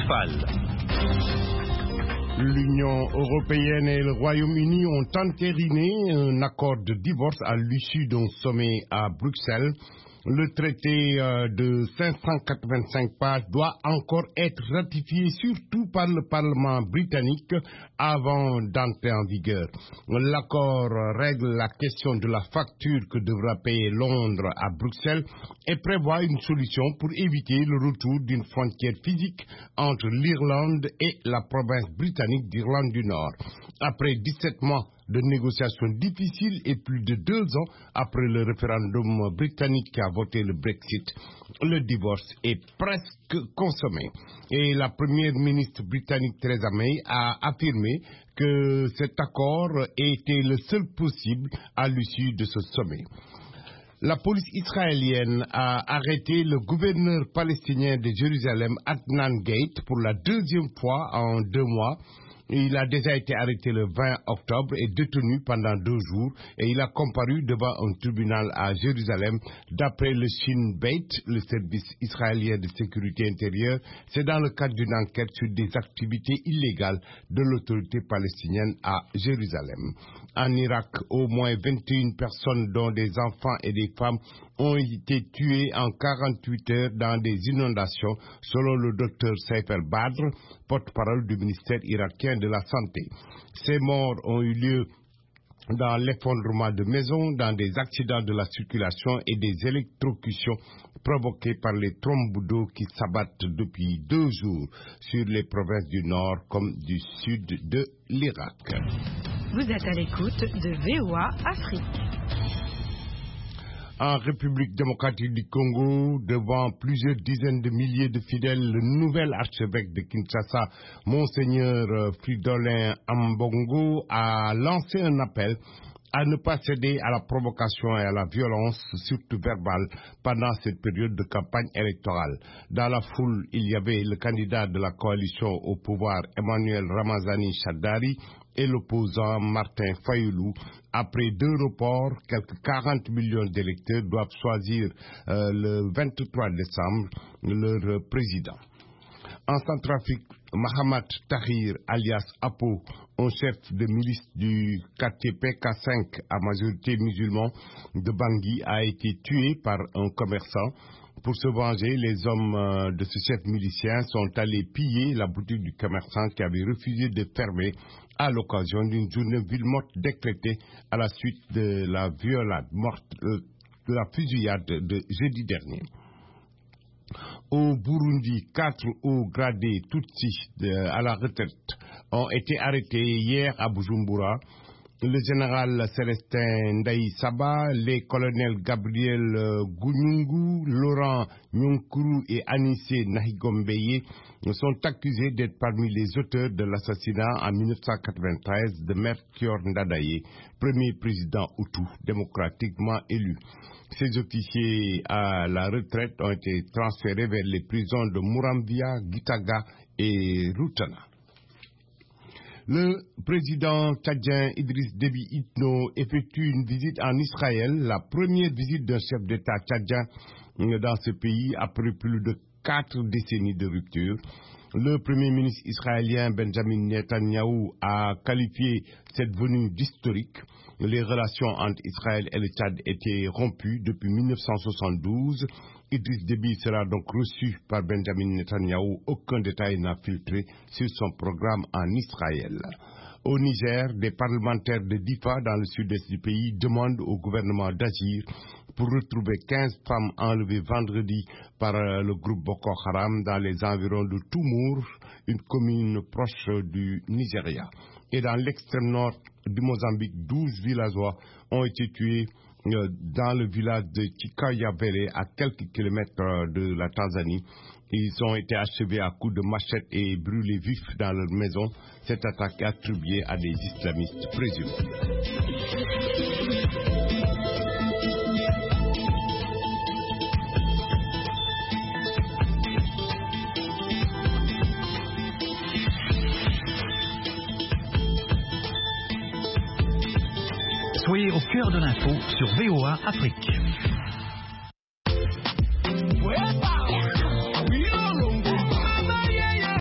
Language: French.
Fall. L'Union européenne et le Royaume-Uni ont entériné un accord de divorce à l'issue d'un sommet à Bruxelles. Le traité de 585 pages doit encore être ratifié, surtout par le Parlement britannique, avant d'entrer en vigueur. L'accord règle la question de la facture que devra payer Londres à Bruxelles et prévoit une solution pour éviter le retour d'une frontière physique entre l'Irlande et la province britannique d'Irlande du Nord. Après 17 mois de négociations difficiles et plus de 2 ans après le référendum britannique qui a voté le Brexit, le divorce est presque consommé. Et la première ministre britannique Theresa May a affirmé que cet accord était le seul possible à l'issue de ce sommet. La police israélienne a arrêté le gouverneur palestinien de Jérusalem, Adnan Gate, pour la 2e fois en 2 mois. Il a déjà été arrêté le 20 octobre et détenu pendant 2 jours et il a comparu devant un tribunal à Jérusalem. D'après le Shin Bet, le service israélien de sécurité intérieure, c'est dans le cadre d'une enquête sur des activités illégales de l'autorité palestinienne à Jérusalem. En Irak, au moins 21 personnes, dont des enfants et des femmes, ont été tuées en 48 heures dans des inondations, selon le docteur Saif El-Badr, porte-parole du ministère irakien de la Santé. Ces morts ont eu lieu dans l'effondrement de maisons, dans des accidents de la circulation et des électrocutions provoquées par les trombes d'eau qui s'abattent depuis 2 jours sur les provinces du nord comme du sud de l'Irak. Vous êtes à l'écoute de VOA Afrique. En République démocratique du Congo, devant plusieurs dizaines de milliers de fidèles, le nouvel archevêque de Kinshasa, Monseigneur Fridolin Ambongo, a lancé un appel à ne pas céder à la provocation et à la violence, surtout verbale, pendant cette période de campagne électorale. Dans la foule, il y avait le candidat de la coalition au pouvoir, Emmanuel Ramazani Chadari, et l'opposant Martin Fayoulou. Après 2 reports, quelques 40 millions d'électeurs doivent choisir le 23 décembre leur président. En Centrafrique, Mahamat Tahir, alias Apo, un chef de milice du quartier PK5 à majorité musulman de Bangui, a été tué par un commerçant. Pour se venger, les hommes de ce chef milicien sont allés piller la boutique du commerçant qui avait refusé de fermer à l'occasion d'une journée ville morte décrétée à la suite de la violente de la fusillade de jeudi dernier. Au Burundi, 4 hauts gradés Tutsis à la retraite ont été arrêtés hier à Bujumbura. Le général Célestin Ndaï Saba, les colonels Gabriel Gounyungu, Laurent Nyonkuru et Anissé Nahigombeye sont accusés d'être parmi les auteurs de l'assassinat en 1993 de Melchior Ndadaye, premier président Hutu démocratiquement élu. Ces officiers à la retraite ont été transférés vers les prisons de Murambia, Gitaga et Rutana. Le président tchadien Idriss Déby Itno effectue une visite en Israël, la première visite d'un chef d'État tchadien dans ce pays après plus de 4 décennies de rupture. Le premier ministre israélien Benjamin Netanyahu a qualifié cette venue d'historique. Les relations entre Israël et le Tchad étaient rompues depuis 1972. Idriss Déby sera donc reçu par Benjamin Netanyahu. Aucun détail n'a filtré sur son programme en Israël. Au Niger, des parlementaires de Difa dans le sud-est du pays demandent au gouvernement d'agir pour retrouver 15 femmes enlevées vendredi par le groupe Boko Haram dans les environs de Toumour, une commune proche du Nigeria. Et dans l'extrême nord du Mozambique, 12 villageois ont été tués dans le village de Chikayavere, à quelques kilomètres de la Tanzanie. Ils ont été achevés à coups de machette et brûlés vifs dans leur maison. Cette attaque est attribuée à des islamistes présumés. Soyez au cœur de l'info sur VOA Afrique.